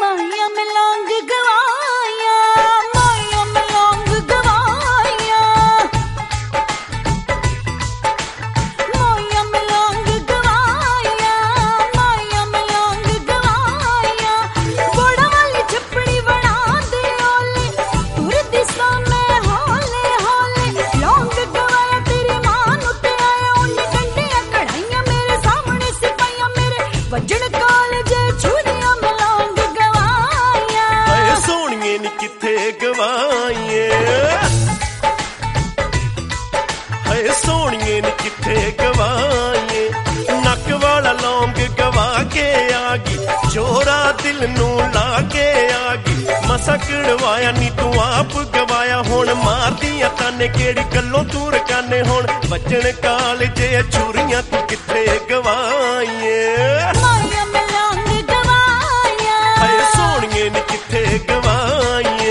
माया में लौंग गवाया, माया में लौंग गवाया, माया में लौंग गवाया, माया में लौंग गवाया। बड़ा वाली झपड़ी बना दे ओले, तुर दिशा में होले होले। लौंग गवाया तेरी मां नू ते आया, उन्हें गंढियां कढ़ाइयां मेरे सामने सिपाहियां मेरे वजन कालज छुरियां में लौंग गवाया। सोहणिए नी किथे गवाईए, हाय सोहणिए नी किथे गवाईए। नक वाला लौंग गवा के आ गई, चोरा दिल नू ला के आ गई। मसा कड़वाया नी तू आप गवाया, हुण मारदियां ताने केड़ी गल्लों तू रकाने। हुण वजन कालजे छुरियां तू किथे गवाईए। माया में लौंग गवाया, हाय सोहणिए नी किथे गवाईए।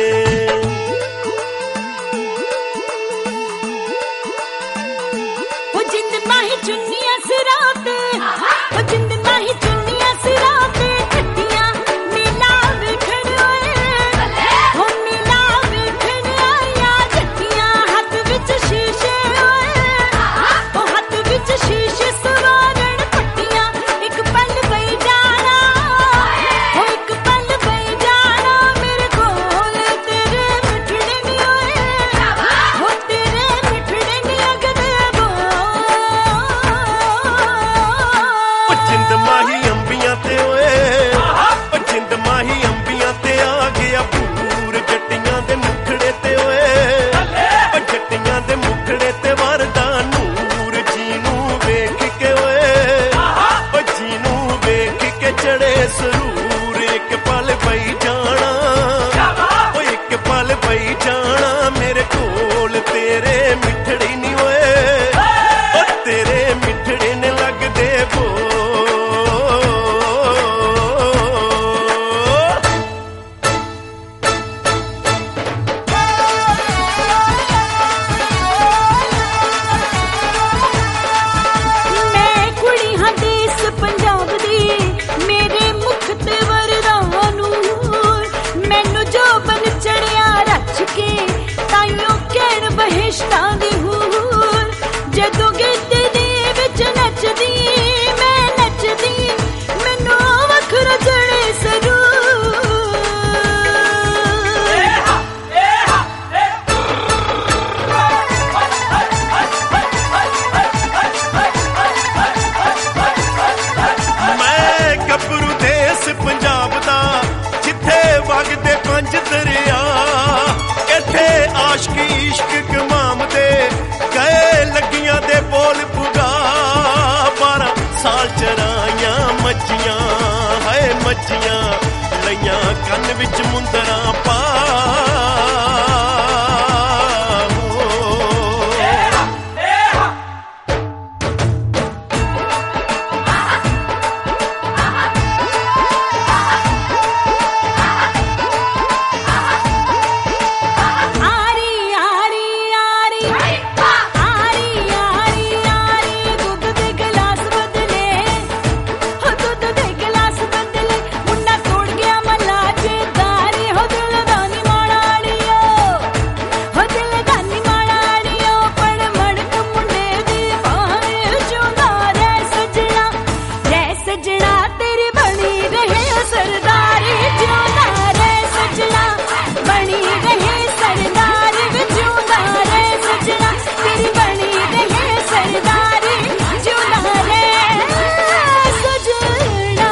वो जिंद माही चुन्नियां सिरां ते, वो जिंद माही चुन्नियां सिरां ते। खट्टियां नीला वेखण ओए, हो नीला वेखण आया। खट्टियां हत्थ विच शीशे ओए, ओ हत्थ विच शीशे सवारण। पट्टियां एक पल पई जाना, हो एक पल पई जाना। मेरे कोल तेरे मिठड़े नी ओए, हो तेरे मिठड़े नी लगदे बो। जिंद माही अंबियां ते ओए, जिंद माही अंबियां ते आ गया पूर। जट्टियां दे मुखड़े ते ओए, जट्टियां दे मुखड़े ते वरदा नूर। जीनू वेख के ओए, जीनू वेख के चढ़े सरूर। एक पल पई जाना, ओ एक पल पई जाना। मेरे कोल तेरे मिठड़ी नी ओए, ओ तेरे मिठड़े ने लगदे बो। मैं कुड़ी हां देस पंजाब दी, मेरे मुख ते वरदा नूर। मैनू जो बन चढ़िया रच के, ताइयों कहण बहिश्तां दी हूर। जदों गिद्ध दे विच नचदी, मैं नचदी, मैनू वखरा चढ़े सरूर। मैं गबरू देस पंजाब दा, जिथे वगदे पंज दरिया। इत्थे आशकी इश्क गमाम दे, गए लगियां दे बोल पुगा। 12 साल चराइयां मच्छियां, हाय मच्छियां लइयां कन्न विच मुंदरां पा। आरी आरी आरी, आरी आरी आरी। दूध दे गिलास बदले, हो दूध दे गिलास बदले। मुन्ना तोड़ गया मला जेदारी, हो दिल दा नी माड़ाड़ियो, हो दिल दा नी माड़ाड़ियो। पण मड़क मुंडे दी बाहें चुना रे सजना, रे सजना तेरी बनी रहे सरदारी। जिउंदा रे सजना, बनी रहे सरदारी। वे जिउंदा रे सजना, तेरी बनी रहे सरदारी। जिउंदा रे सजना।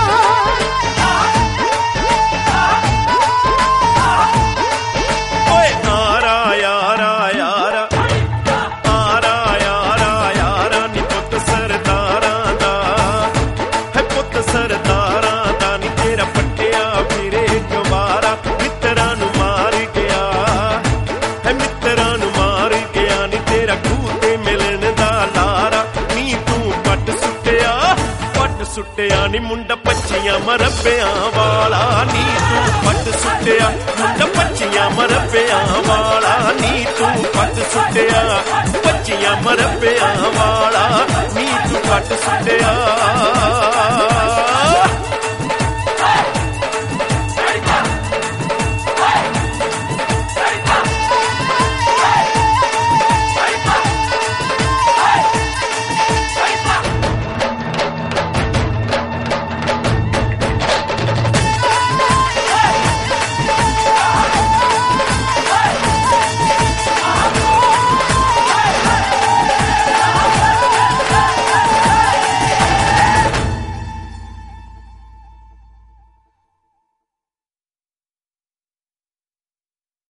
ओए आरा यारा यारा, आरा यारा यारा। नी पुत सरदारां दा, है पुत सरदारां दा। नी तेरा पट्टिया फिरे गवारा, मित्तरां नू मार गया, है मित्तरां नू मार गया। नी तेरा खूह ते मिलन दा लारा, नी तू पट सुट्टिया, पट सुट्टिया। नी मुंडा पच्चियां मरब्बियां वाला, नी तू पट सुट्टिया। मुंडा पच्चियां मरब्बियां वाला, नी तू पट सुट्टिया। पच्चियां मरब्बियां वाला।